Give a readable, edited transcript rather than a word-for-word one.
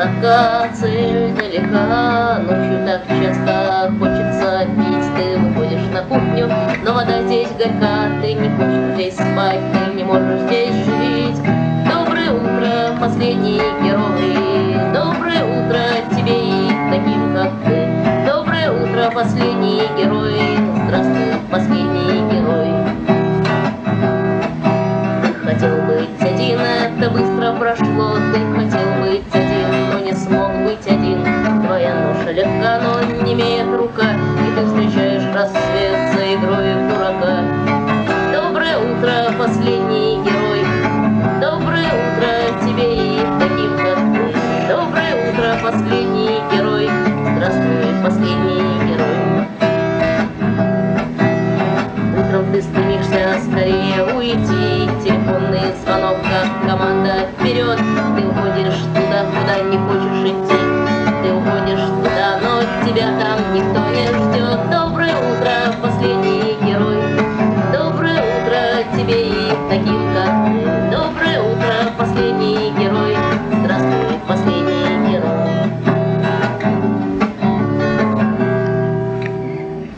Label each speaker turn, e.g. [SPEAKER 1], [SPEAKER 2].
[SPEAKER 1] коротка, цель далека. Ночью так часто хочется пить. Ты выходишь на кухню, но вода здесь горька. Ты не хочешь здесь спать, ты не можешь здесь жить. Доброе утро, последний герой. Доброе утро тебе и таким, как ты. Доброе утро, последний герой. Здравствуй, последний герой. Ты хотел быть один, это быстро прошло. Ты хотел быть один, но не смог быть один. Твоя ноша легка, но не имеет рука, и ты встречаешь рассвет.